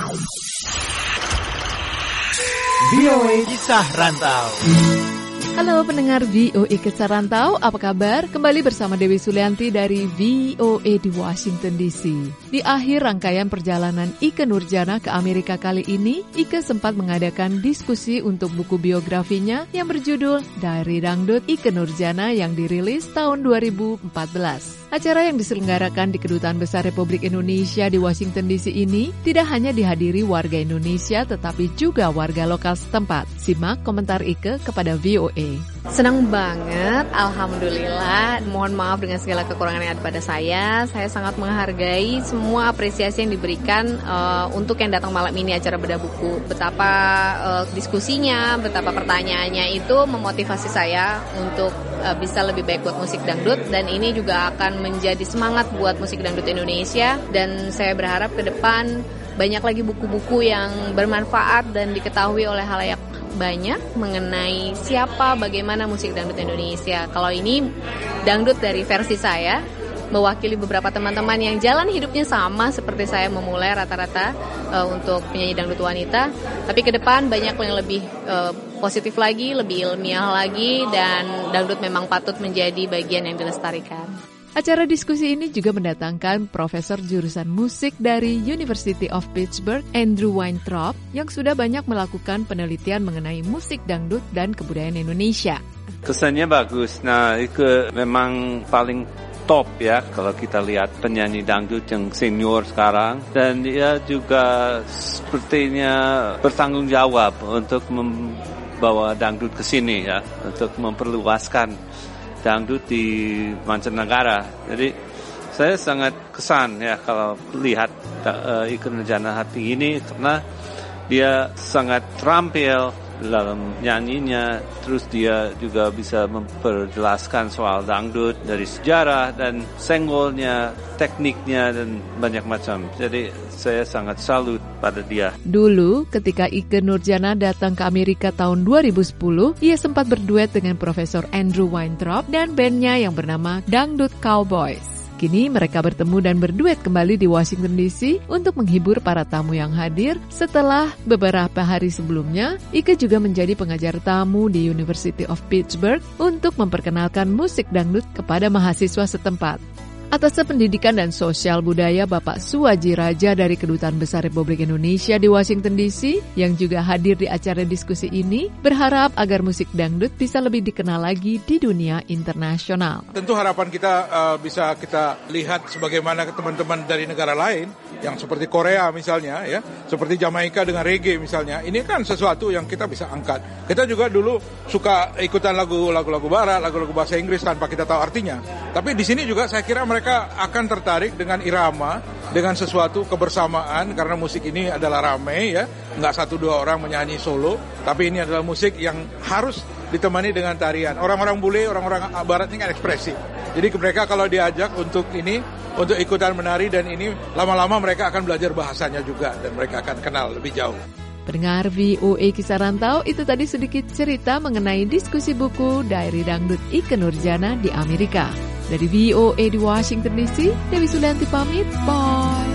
VOA Kisah Rantau. Halo pendengar VOA Kisah Rantau, apa kabar? Kembali bersama Dewi Sulianti dari VOA di Washington DC. Di akhir rangkaian perjalanan Ike Nurjana ke Amerika kali ini, Ike sempat mengadakan diskusi untuk buku biografinya yang berjudul Dari Dangdut Ike Nurjana yang dirilis tahun 2014. Acara yang diselenggarakan di Kedutaan Besar Republik Indonesia di Washington DC ini tidak hanya dihadiri warga Indonesia tetapi juga warga lokal setempat. Simak komentar Ike kepada VOA. Senang banget, alhamdulillah. Mohon maaf dengan segala kekurangan yang ada pada saya. Saya sangat menghargai semua apresiasi yang diberikan untuk yang datang malam ini acara bedah buku. Betapa diskusinya, betapa pertanyaannya itu memotivasi saya untuk bisa lebih baik buat musik dangdut, dan ini juga akan menjadi semangat buat musik dangdut Indonesia. Dan saya berharap ke depan banyak lagi buku-buku yang bermanfaat dan diketahui oleh halayak banyak mengenai siapa, bagaimana musik dangdut Indonesia. Kalau ini dangdut dari versi saya, mewakili beberapa teman-teman yang jalan hidupnya sama seperti saya, memulai rata-rata untuk penyanyi dangdut wanita. Tapi ke depan banyak yang lebih positif lagi, lebih ilmiah lagi, dan dangdut memang patut menjadi bagian yang dilestarikan. Acara diskusi ini juga mendatangkan Profesor Jurusan Musik dari University of Pittsburgh, Andrew Weintraub, yang sudah banyak melakukan penelitian mengenai musik dangdut dan kebudayaan Indonesia. Kesannya bagus. Nah, itu memang paling top ya kalau kita lihat penyanyi dangdut yang senior sekarang. Dan dia juga sepertinya bertanggung jawab untuk membawa dangdut ke sini ya, untuk memperluaskan dangdut di mancanegara. Jadi saya sangat kesan ya kalau lihat Ike Nurjana Hati ini, karena dia sangat terampil dalam nyanyinya, terus dia juga bisa memperjelaskan soal dangdut dari sejarah dan senggolnya, tekniknya, dan banyak macam. Jadi saya sangat salut pada dia. Dulu ketika Ike Nurjana datang ke Amerika tahun 2010, ia sempat berduet dengan Profesor Andrew Weintraub dan bandnya yang bernama Dangdut Cowboys. Kini mereka bertemu dan berduet kembali di Washington DC untuk menghibur para tamu yang hadir. Setelah beberapa hari sebelumnya, Ike juga menjadi pengajar tamu di University of Pittsburgh untuk memperkenalkan musik dangdut kepada mahasiswa setempat. Atas Pendidikan dan Sosial Budaya Bapak Suwaji Raja dari Kedutaan Besar Republik Indonesia di Washington DC yang juga hadir di acara diskusi ini berharap agar musik dangdut bisa lebih dikenal lagi di dunia internasional. Tentu harapan kita bisa kita lihat sebagaimana teman-teman dari negara lain yang seperti Korea misalnya ya, seperti Jamaika dengan reggae misalnya. Ini kan sesuatu yang kita bisa angkat. Kita juga dulu suka ikutan lagu-lagu barat, lagu-lagu bahasa Inggris tanpa kita tahu artinya. Tapi di sini juga saya kira mereka akan tertarik dengan irama, dengan sesuatu kebersamaan, karena musik ini adalah ramai ya, nggak 1-2 orang menyanyi solo, tapi ini adalah musik yang harus ditemani dengan tarian. Orang-orang bule, orang-orang barat ini kan ekspresi. Jadi mereka kalau diajak untuk ini, untuk ikutan menari dan ini, lama-lama mereka akan belajar bahasanya juga dan mereka akan kenal lebih jauh. Pendengar VOA Kisah Rantau, itu tadi sedikit cerita mengenai diskusi buku Dari Dangdut Ike Nurjana di Amerika. Dari VOA di Washington DC, Dewi Sulianti pamit, bye.